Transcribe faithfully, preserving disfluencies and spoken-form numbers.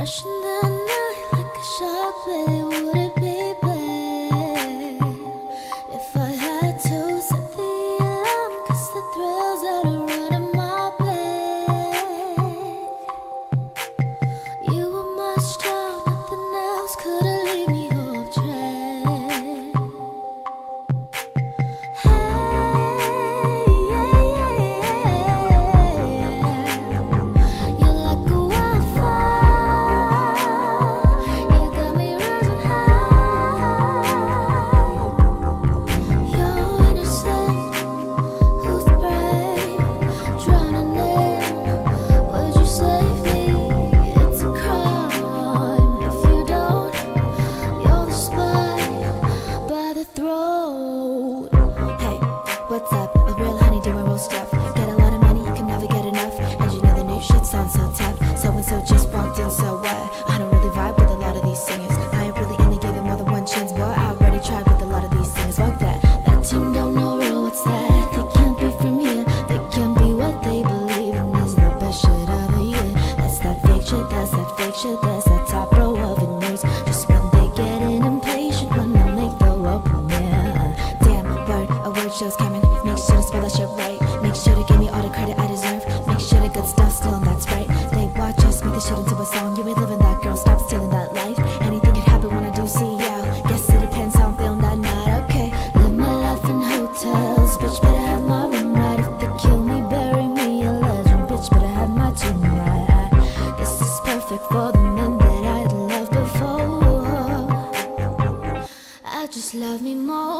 Rushing the night like a shark, baby, would it be bad if I had to set the alarm? 'Cause the thrills that are running my back. You were my strong, nothing else could have leave me off track. Hey, yeah, yeah, yeah. You're like a wildfire. You got me rising high. You're innocent, who's brave, drowning in. Would you save me? It's a crime if you don't. You're the spy by the throat. Hey, what's up? A real honey doing real stuff. Get a lot of money, you can never get enough. And you know the new shit sounds so tough. So and so just walked in, so what? I don't really vibe with a lot of these singers. I ain't really into giving more than one chance, boy. I already tried with a lot of these singers. Fuck that. That team don't know real, what's that? They can't be from here. They can't be what they believe in is the best shit of the year. That's that fake shit, that's that fake shit, that's that top row of the news. Just when they getting impatient when I make the world premiere. Damn, word, a word show's coming. Make sure to spell that shit right. Make sure to give me all the credit I deserve. Make sure the good stuff still, and that's right. They watch us make this shit into a song. You ain't living that, girl, stop stealing that life. Anything could happen when I do see you. Guess it depends how I'm feeling that night, okay. Live my life in hotels. Bitch, better have my room right. If they kill me, bury me a legend. Bitch, better have my tonight. This is perfect for the men that I loved before. I just love me more.